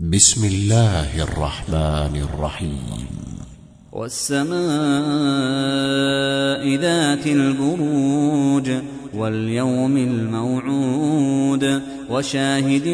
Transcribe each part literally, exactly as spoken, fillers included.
بسم الله الرحمن الرحيم. والسماء ذات البروج واليوم الموعود وشاهد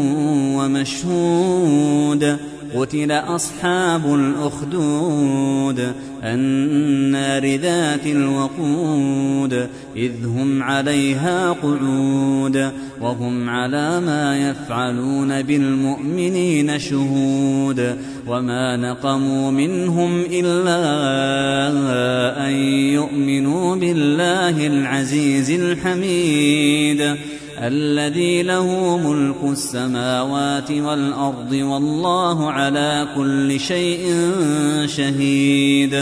ومشهود قتل أصحاب الأخدود النار ذات الوقود إذ هم عليها قعود وهم على ما يفعلون بالمؤمنين شهود وما نقموا منهم إلا أن يؤمنوا بالله العزيز الحميد الذي له ملك السماوات والأرض والله على كل شيء شهيد.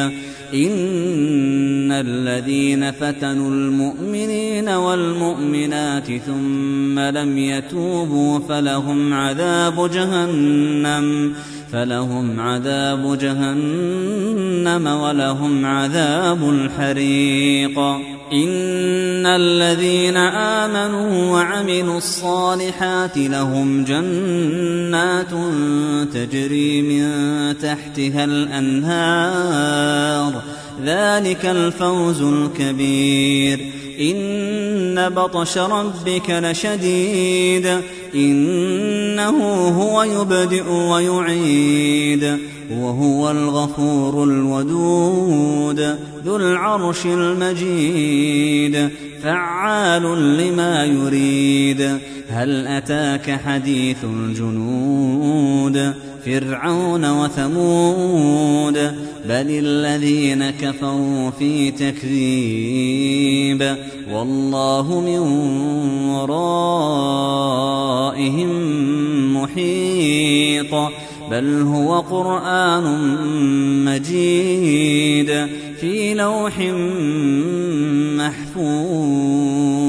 إن الذين فتنوا المؤمنين والمؤمنات ثم لم يتوبوا فلهم عذاب جهنم فلهم عذاب جهنم ولهم عذاب الحريق. إن الذين آمنوا وعملوا الصالحات لهم جنات تجري من تحتها الأنهار ذلك الفوز الكبير. إن بطش ربك لشديد إنه هو يبدئ ويعيد وهو الغفور الودود ذو العرش المجيد فعال لما يريد. هل أتاك حديث الجنود فرعون وثمود بل الذين كفروا في تكذيب والله من ورائهم محيط بل هو قرآن مجيد في لوح محفوظ.